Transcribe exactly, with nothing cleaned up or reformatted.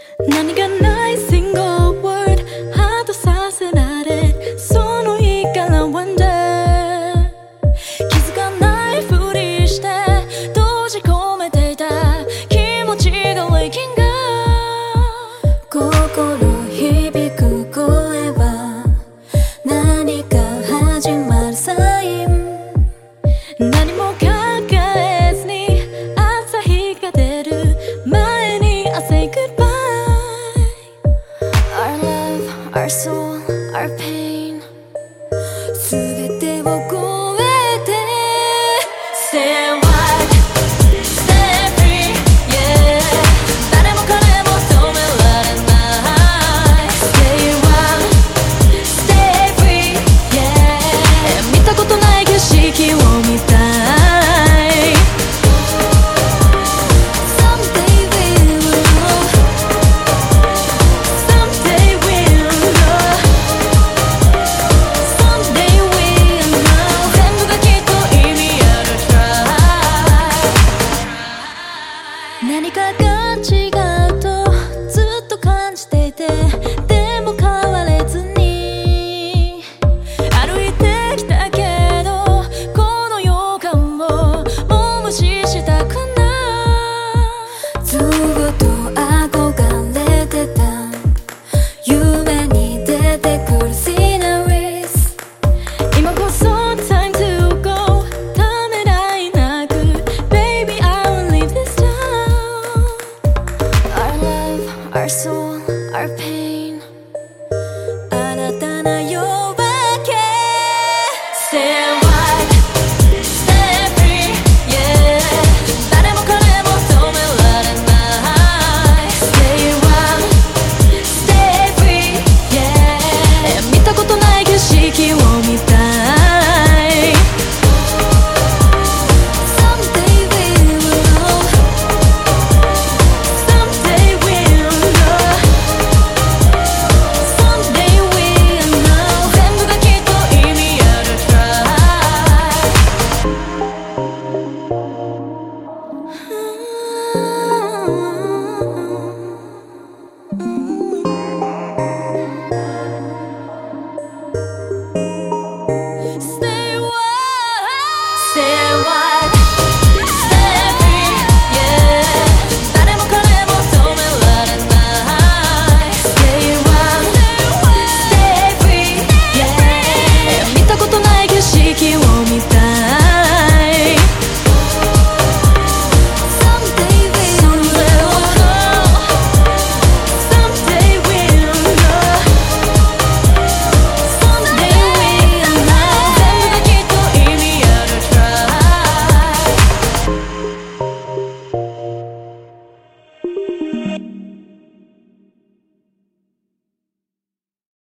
何がない single word ハートさせられその日から one day 気づかないふりして閉じ込めていた気持ちが waking up 心響く声は何か始まるサイン何も考えずに朝日が出る前に I say goodbye Our love, our soul, our pain 全てを超えて Stay alive, stay free, yeah 誰も彼も止められない Stay wild, stay free, yeah 見たことない景色を見たい Someday we'll know Someday we'll know Someday we'll know 全部がきっと意味ある Try 何かが違うとずっと感じていてでも変われずに歩いてきたけどこの予感をもう無視したくないずっと憧れてた夢に出てくる sceneries 今こそ time to go ためらいなく Baby I will leave this town Our love, our soul, our pain